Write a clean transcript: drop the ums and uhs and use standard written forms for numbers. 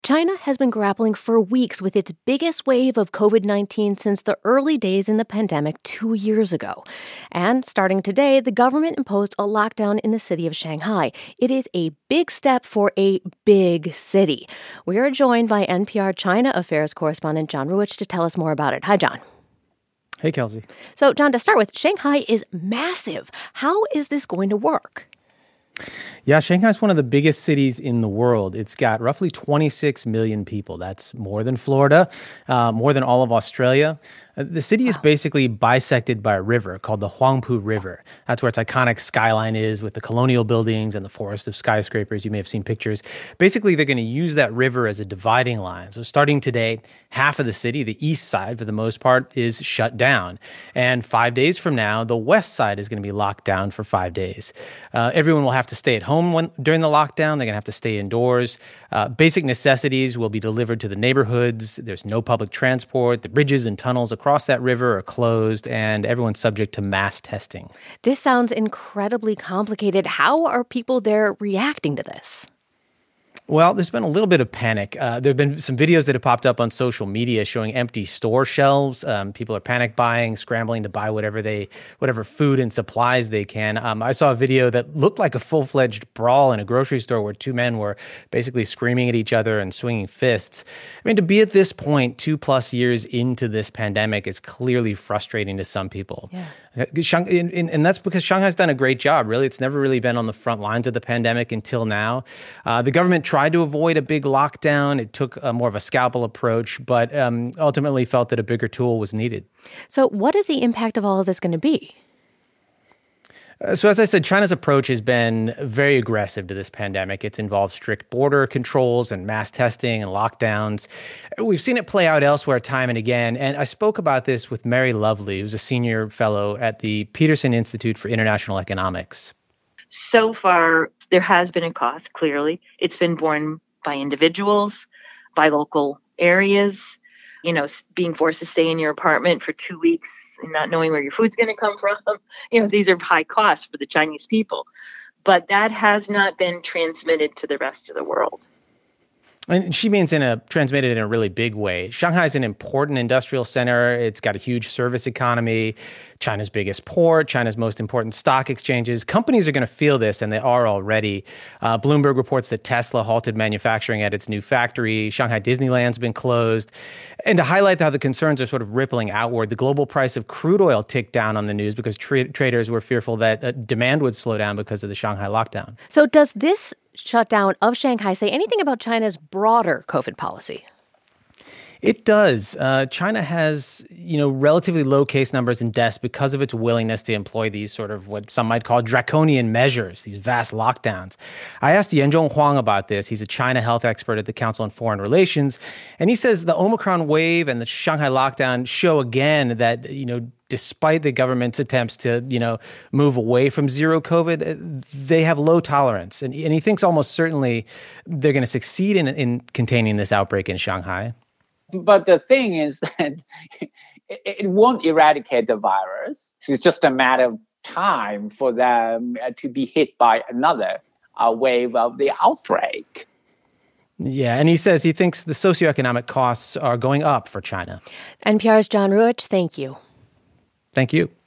China has been grappling for weeks with its biggest wave of COVID-19 since the early days in the pandemic 2 years ago. And starting today, the government imposed a lockdown in the city of Shanghai. It is a big step for a big city. We are joined by NPR China Affairs correspondent John Ruwitch to tell us more about it. Hi, John. Hey, Kelsey. So, John, to start with, Shanghai is massive. How is this going to work? Yeah, Shanghai is one of the biggest cities in the world. It's got roughly 26 million people. That's more than Florida, more than all of Australia. The city is basically bisected by a river called the Huangpu River. That's where its iconic skyline is with the colonial buildings and the forest of skyscrapers. You may have seen pictures. Basically, they're going to use that river as a dividing line. So starting today, half of the city, the east side for the most part, is shut down. And 5 days from now, the west side is going to be locked down for 5 days. Everyone will have to stay at home during the lockdown. They're going to have to stay indoors. Basic necessities will be delivered to the neighborhoods. There's no public transport. The bridges and tunnels across that river are closed, and everyone's subject to mass testing. This sounds incredibly complicated. How are people there reacting to this? Well, there's been a little bit of panic. There have been some videos that have popped up on social media showing empty store shelves. People are panic buying, scrambling to buy whatever food and supplies they can. I saw a video that looked like a full-fledged brawl in a grocery store where two men were basically screaming at each other and swinging fists. I mean, to be at this point, 2+ years into this pandemic is clearly frustrating to some people. Yeah. And that's because Shanghai's done a great job, really. It's never really been on the front lines of the pandemic until now. The government tried to avoid a big lockdown. It took more of a scalpel approach, but ultimately felt that a bigger tool was needed. So what is the impact of all of this going to be? So as I said, China's approach has been very aggressive to this pandemic. It's involved strict border controls and mass testing and lockdowns. We've seen it play out elsewhere time and again. And I spoke about this with Mary Lovely, who's a senior fellow at the Peterson Institute for International Economics. So far, there has been a cost, clearly. It's been borne by individuals, by local areas. You know, being forced to stay in your apartment for 2 weeks and not knowing where your food's going to come from. These are high costs for the Chinese people. But that has not been transmitted to the rest of the world. And she means transmitted in a really big way. Shanghai is an important industrial center. It's got a huge service economy, China's biggest port, China's most important stock exchanges. Companies are going to feel this, and they are already. Bloomberg reports that Tesla halted manufacturing at its new factory. Shanghai Disneyland's been closed. And to highlight how the concerns are sort of rippling outward, the global price of crude oil ticked down on the news because traders were fearful that demand would slow down because of the Shanghai lockdown. So does this shutdown of Shanghai say anything about China's broader COVID policy? It does. China has, relatively low case numbers and deaths because of its willingness to employ these sort of what some might call draconian measures, these vast lockdowns. I asked Yanzhong Huang about this. He's a China health expert at the Council on Foreign Relations. And he says the Omicron wave and the Shanghai lockdown show again that, despite the government's attempts to, move away from zero COVID, they have low tolerance. And he thinks almost certainly they're going to succeed in containing this outbreak in Shanghai. But the thing is that it won't eradicate the virus. It's just a matter of time for them to be hit by another wave of the outbreak. Yeah, and he says he thinks the socioeconomic costs are going up for China. NPR's John Ruwitch, thank you. Thank you.